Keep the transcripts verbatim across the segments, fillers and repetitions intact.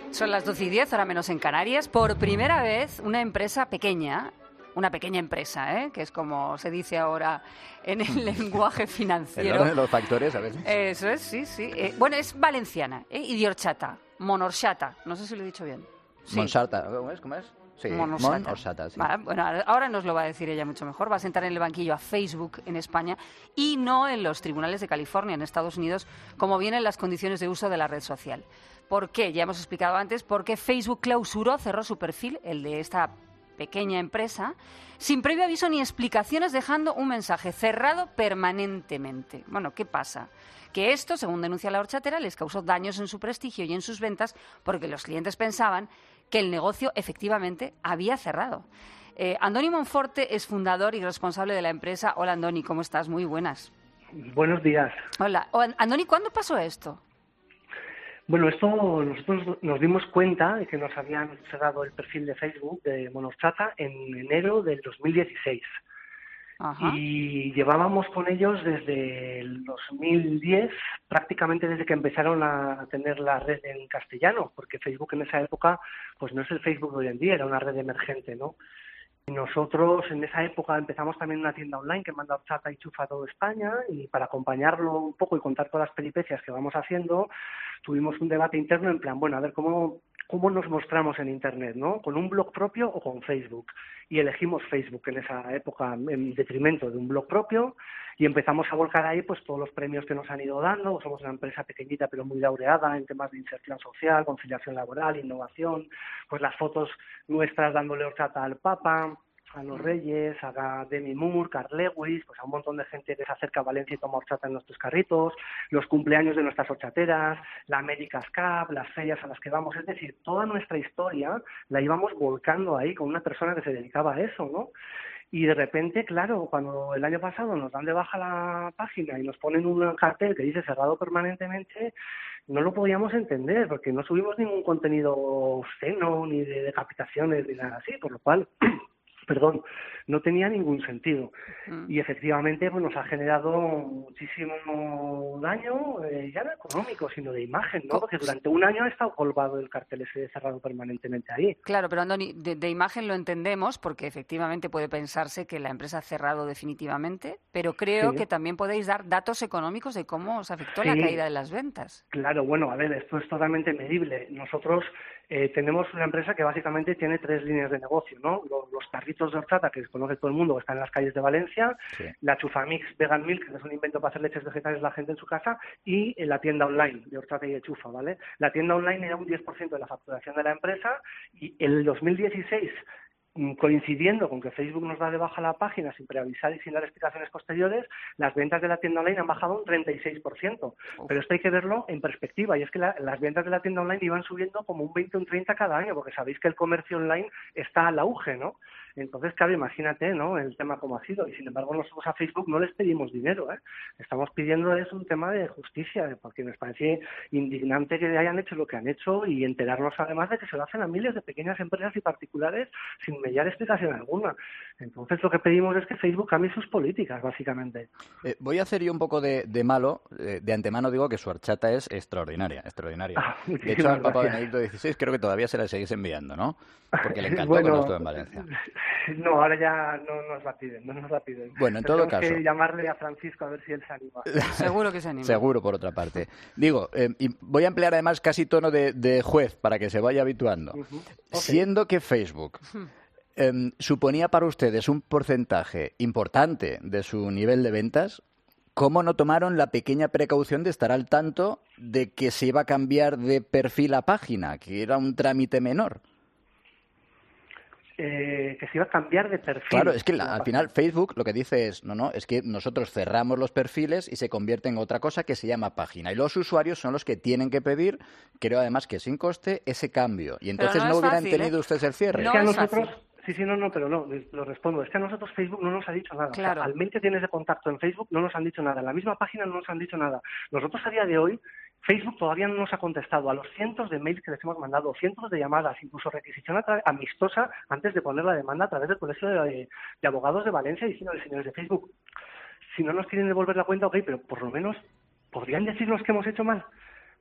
Son las doce y diez, ahora menos en Canarias. Por primera vez, una empresa pequeña, una pequeña empresa, ¿eh? Que es como se dice ahora en el lenguaje financiero. El orden de los factores, a veces. Eso es, sí, sí. Eh, bueno, es valenciana, ¿eh? Y de horchata, monorxata. No sé si lo he dicho bien. Sí. Monsarta, ¿cómo es? ¿Cómo es? Sí, Monorsata. Monorsata, sí. Vale, bueno, ahora nos lo va a decir ella mucho mejor. Va a sentar en el banquillo a Facebook en España y no en los tribunales de California, en Estados Unidos, como vienen las condiciones de uso de la red social. ¿Por qué? Ya hemos explicado antes, porque Facebook clausuró, cerró su perfil, el de esta pequeña empresa, sin previo aviso ni explicaciones, dejando un mensaje cerrado permanentemente. Bueno, ¿qué pasa? Que esto, según denuncia la horchatera, les causó daños en su prestigio y en sus ventas porque los clientes pensaban que el negocio efectivamente había cerrado. Eh, Andoni Monforte es fundador y responsable de la empresa. Hola, Andoni, ¿cómo estás? Muy buenas. Buenos días. Hola. Andoni, ¿cuándo pasó esto? Bueno, esto nosotros nos dimos cuenta de que nos habían cerrado el perfil de Facebook de Monorchata en enero del dos mil dieciséis. Ajá. Y llevábamos con ellos desde el dos mil diez, prácticamente desde que empezaron a tener la red en castellano, porque Facebook en esa época pues no es el Facebook de hoy en día, era una red emergente, ¿no? Y nosotros en esa época empezamos también una tienda online que manda horchata y chufa a toda España, y para acompañarlo un poco y contar todas las peripecias que vamos haciendo, tuvimos un debate interno en plan, bueno, a ver cómo... ¿Cómo nos mostramos en Internet, no? ¿Con un blog propio o con Facebook? Y elegimos Facebook en esa época en detrimento de un blog propio y empezamos a volcar ahí pues todos los premios que nos han ido dando. Somos una empresa pequeñita pero muy laureada en temas de inserción social, conciliación laboral, innovación, pues las fotos nuestras dándole horchata al Papa, a los Reyes, a Demi Moore, Carl Lewis, pues a un montón de gente que se acerca a Valencia y toma horchata en nuestros carritos, los cumpleaños de nuestras horchateras, la America's Cup, las ferias a las que vamos, es decir, toda nuestra historia la íbamos volcando ahí con una persona que se dedicaba a eso, ¿no? Y de repente, claro, cuando el año pasado nos dan de baja la página y nos ponen un cartel que dice cerrado permanentemente, no lo podíamos entender porque no subimos ningún contenido obsceno ni de decapitaciones ni nada así, por lo cual... perdón, no tenía ningún sentido. Mm. Y efectivamente pues nos ha generado muchísimo daño, eh, ya no económico, sino de imagen, ¿no? Porque durante un año ha estado colgado el cartel ese cerrado permanentemente ahí. Claro, pero Andoni, de, de imagen lo entendemos, porque efectivamente puede pensarse que la empresa ha cerrado definitivamente, pero creo sí. que también podéis dar datos económicos de cómo os afectó sí. la caída de las ventas. Claro, bueno, a ver, esto es totalmente medible. Nosotros eh, tenemos una empresa que básicamente tiene tres líneas de negocio, ¿no? Los, los carritos de horchata que conoce todo el mundo, que están en las calles de Valencia, sí. la Chufamix Vegan Milk, que es un invento para hacer leches vegetales la gente en su casa, y en la tienda online de horchata y de chufa, ¿vale? La tienda online era un diez por ciento de la facturación de la empresa y en el dos mil dieciséis, coincidiendo con que Facebook nos da de baja la página sin preavisar y sin dar explicaciones posteriores, las ventas de la tienda online han bajado un treinta y seis por ciento. Uf. Pero esto hay que verlo en perspectiva, y es que la, las ventas de la tienda online iban subiendo como un veinte o un treinta cada año, porque sabéis que el comercio online está al auge, ¿no? Entonces, claro, imagínate, ¿no?, el tema como ha sido. Y sin embargo, nosotros a Facebook no les pedimos dinero, ¿eh? Estamos pidiendo es un tema de justicia, porque nos parece indignante que hayan hecho lo que han hecho y enterarnos además de que se lo hacen a miles de pequeñas empresas y particulares sin mediar explicación alguna. Entonces, lo que pedimos es que Facebook cambie sus políticas, básicamente. Eh, voy a hacer yo un poco de, de malo. Eh, de antemano digo que su horchata es extraordinaria, extraordinaria. Ah, de hecho, al Papa Benedicto dieciséis creo que todavía se la seguís enviando, ¿no? Porque le encantó bueno, cuando estuvo en Valencia. No, ahora ya no nos la piden, no nos la piden. Bueno, en todo Tenemos caso... que llamarle a Francisco a ver si él se anima. Seguro que se anima. Seguro, por otra parte. Digo, eh, y voy a emplear además casi tono de, de juez para que se vaya habituando. Uh-huh. Okay. Siendo que Facebook eh, suponía para ustedes un porcentaje importante de su nivel de ventas, ¿cómo no tomaron la pequeña precaución de estar al tanto de que se iba a cambiar de perfil a página, que era un trámite menor? Eh, que se iba a cambiar de perfil. Claro, es que la, al final Facebook lo que dice es, no, no, es que nosotros cerramos los perfiles y se convierte en otra cosa que se llama página. Y los usuarios son los que tienen que pedir, creo además que sin coste, ese cambio. Y entonces no, no hubieran fácil, tenido ¿eh? ustedes el cierre. No es que a es nosotros... fácil. Sí, sí, no, no, pero no, lo respondo. Es que a nosotros Facebook no nos ha dicho nada. Claro. O sea, al mail que tienes de contacto en Facebook no nos han dicho nada. En la misma página no nos han dicho nada. Nosotros a día de hoy, Facebook todavía no nos ha contestado a los cientos de mails que les hemos mandado, cientos de llamadas, incluso requisición amistosa antes de poner la demanda a través del Colegio de, de Abogados de Valencia diciendo, señores de Facebook, si no nos quieren devolver la cuenta, ok, pero por lo menos podrían decirnos que hemos hecho mal.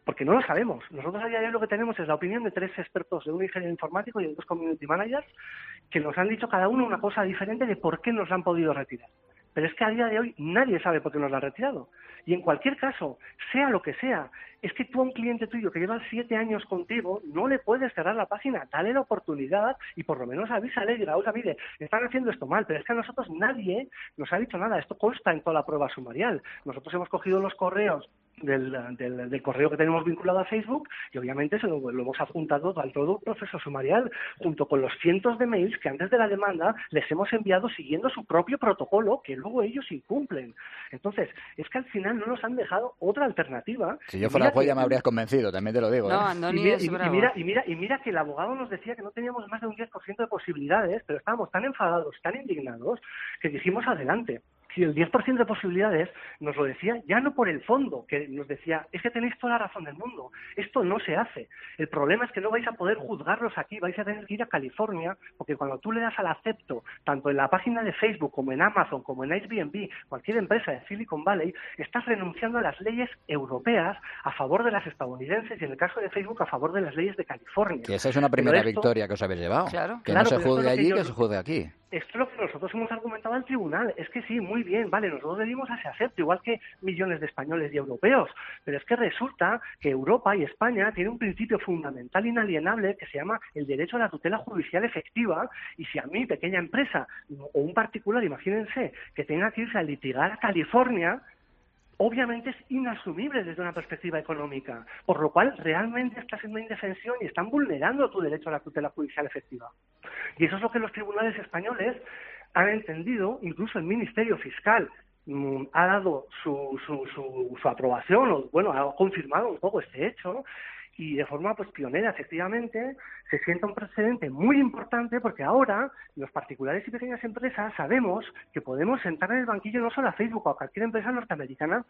porque no lo sabemos. Nosotros a día de hoy lo que tenemos es la opinión de tres expertos, de un ingeniero informático y de dos community managers, que nos han dicho cada uno una cosa diferente de por qué nos la han podido retirar. Pero es que a día de hoy nadie sabe por qué nos la han retirado. Y en cualquier caso, sea lo que sea, es que tú a un cliente tuyo que lleva siete años contigo no le puedes cerrar la página, dale la oportunidad y por lo menos avísale y diga, oiga, mire, están haciendo esto mal, pero es que a nosotros nadie nos ha dicho nada, esto consta en toda la prueba sumarial. Nosotros hemos cogido los correos Del, del, del correo que tenemos vinculado a Facebook y obviamente se lo, lo hemos adjuntado al todo proceso sumarial junto con los cientos de mails que antes de la demanda les hemos enviado siguiendo su propio protocolo que luego ellos incumplen. Entonces, es que al final no nos han dejado otra alternativa. Si yo fuera juez ya me habrías convencido, también te lo digo. No, ¿eh? Andoni, y, mira, es y, y, bravo. mira, y, mira, y mira que el abogado nos decía que no teníamos más de un diez por ciento de posibilidades, pero estábamos tan enfadados, tan indignados, que dijimos adelante. Si el diez por ciento de posibilidades nos lo decía ya no por el fondo, que nos decía, es que tenéis toda la razón del mundo, esto no se hace. El problema es que no vais a poder juzgarlos aquí, vais a tener que ir a California, porque cuando tú le das al acepto, tanto en la página de Facebook como en Amazon, como en Airbnb, cualquier empresa de Silicon Valley, estás renunciando a las leyes europeas a favor de las estadounidenses y en el caso de Facebook a favor de las leyes de California. Que esa es una primera esto, victoria que os habéis llevado. Claro, que claro, no se pero juzgue esto es lo que allí, yo- que se juzgue aquí. Esto es lo que nosotros hemos argumentado al tribunal. Es que sí, muy bien, vale, nosotros le dimos a ese acepto, igual que millones de españoles y europeos. Pero es que resulta que Europa y España tienen un principio fundamental inalienable que se llama el derecho a la tutela judicial efectiva. Y si a mí, pequeña empresa o un particular, imagínense, que tenga que irse a litigar a California, obviamente es inasumible desde una perspectiva económica, por lo cual realmente estás en una indefensión y están vulnerando tu derecho a la tutela judicial efectiva. Y eso es lo que los tribunales españoles han entendido, incluso el Ministerio Fiscal mmm, ha dado su, su, su, su aprobación, o bueno, ha confirmado un poco este hecho, y de forma pues pionera, efectivamente, se sienta un precedente muy importante porque ahora los particulares y pequeñas empresas sabemos que podemos sentar en el banquillo no solo a Facebook o a cualquier empresa norteamericana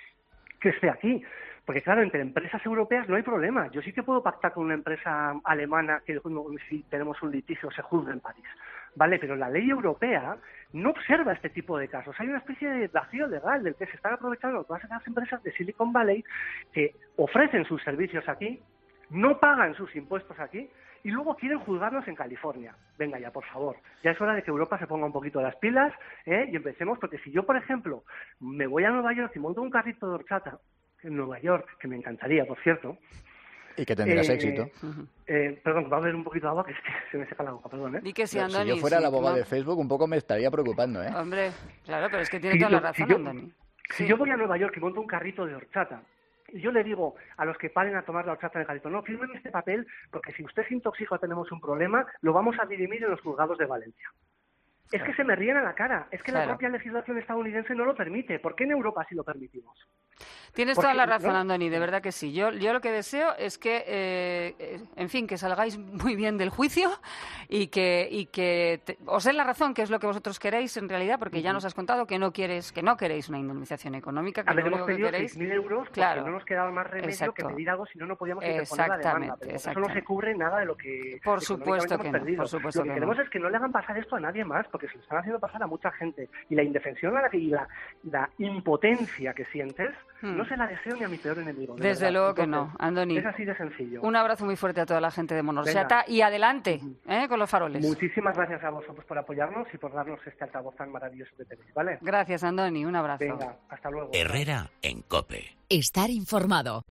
que esté aquí. Porque claro, entre empresas europeas no hay problema. Yo sí que puedo pactar con una empresa alemana que si tenemos un litigio se juzgue en París. Vale, pero la ley europea no observa este tipo de casos. Hay una especie de vacío legal del que se están aprovechando todas esas empresas de Silicon Valley que ofrecen sus servicios aquí, no pagan sus impuestos aquí y luego quieren juzgarnos en California. Venga ya, por favor. Ya es hora de que Europa se ponga un poquito las pilas, ¿eh? Y empecemos, porque si yo, por ejemplo, me voy a Nueva York y monto un carrito de horchata en Nueva York, que me encantaría, por cierto. Y que tendrás eh, éxito. Eh, perdón, va a haber un poquito de agua que es que se me seca la boca, perdón, ¿eh? Di que sí, Pero Andoni. si yo fuera sí, el abogado no. de Facebook, un poco me estaría preocupando, ¿eh? Hombre, claro, pero es que tiene Si toda yo- la razón, si yo- Andoni. Si Sí. yo voy a Nueva York y monto un carrito de horchata, y yo le digo a los que paren a tomar la horchata en el carrito, no, firmen este papel, porque si usted se intoxica o tenemos un problema, lo vamos a dirimir en los juzgados de Valencia. Es que se me ríen a la cara, es que la Claro. propia legislación estadounidense no lo permite. ¿Por qué en Europa sí lo permitimos? Tienes Porque, toda la razón, ¿no? Andoni, de verdad que sí. Yo, yo lo que deseo es que, eh, eh, en fin, que salgáis muy bien del juicio y que, y que te- os den la razón, que es lo que vosotros queréis en realidad, porque ya nos has contado que no quieres, que no queréis una indemnización económica, que A ver, lo hemos único que pedido queréis. seis mil euros porque Claro. no nos quedaba más remedio Exacto. que pedir algo, si no, no podíamos interponer la demanda. Exactamente, Pero eso no exactamente. se cubre nada de lo que Por económicamente supuesto hemos que no, perdido. por supuesto Lo que, que queremos no. es que no le hagan pasar esto a nadie más, porque se lo están haciendo pasar a mucha gente. Y la indefensión a la que- y la, la impotencia que sientes, Hmm. no se la deseo ni a mi peor enemigo. de Desde verdad. luego que Entonces, no, Andoni. Es así de sencillo. Un abrazo muy fuerte a toda la gente de Monorseata y adelante ¿eh? con los faroles. Muchísimas gracias a vosotros por apoyarnos y por darnos este altavoz tan maravilloso que tenéis, ¿vale? Gracias, Andoni. Un abrazo. Venga, hasta luego. Herrera en COPE. Estar informado.